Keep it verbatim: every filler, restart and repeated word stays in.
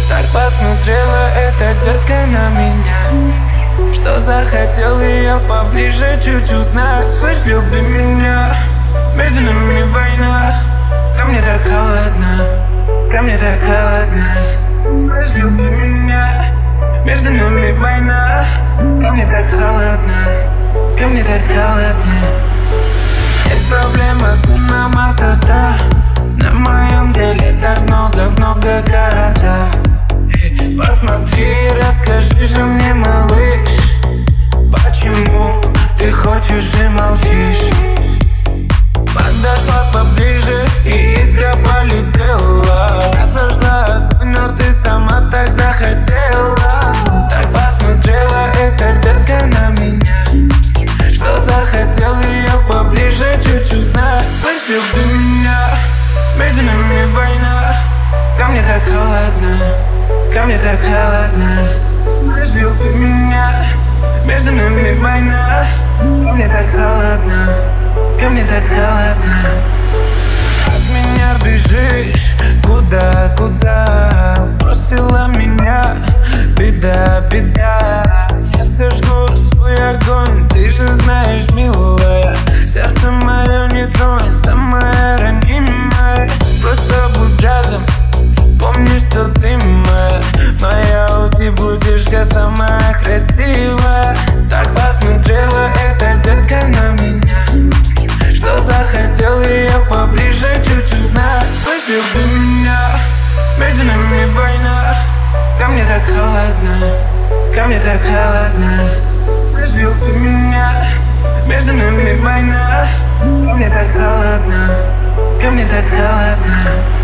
Так посмотрела эта детка на меня, что захотел ее поближе чуть узнать. Слышь, люби меня, между нами война. Ко мне так холодно, ко мне так холодно. Слышь, люби меня, между нами война. Ко мне так холодно, ко мне так холодно. Нет проблем, Акуна Матата. На моем деле так много-много городов. Посмотри, расскажи же мне, малыш, почему ты хочешь и молчишь? Подошла поближе, и искра полетела. Я сожгла огонь, но ты сама так захотела. Так посмотрела эта детка на меня, что захотел ее поближе чуть узнать. Слышь, люби меня, между нами война. Ко мне так холодно, ко мне так холодно. Слышь, люби меня, между нами война. Ко мне так холодно, ко мне так холодно. От меня бежишь, куда, куда? Бросила меня, беда, беда. Я сожгу свой огонь, ты же знаешь, милая. Сердце мое не тронь, самое ранимое. Просто будь рядом, помни, что ты моя. Моя утибутишка самая красивая. Так посмотрела эта детка на меня, что захотел ее поближе чуть узнать. Слышь, люби меня, между нами война. Ко мне так холодно, ко мне так холодно. Слышь, люби меня, между нами война. Ко мне так холодно, ко мне так холодно.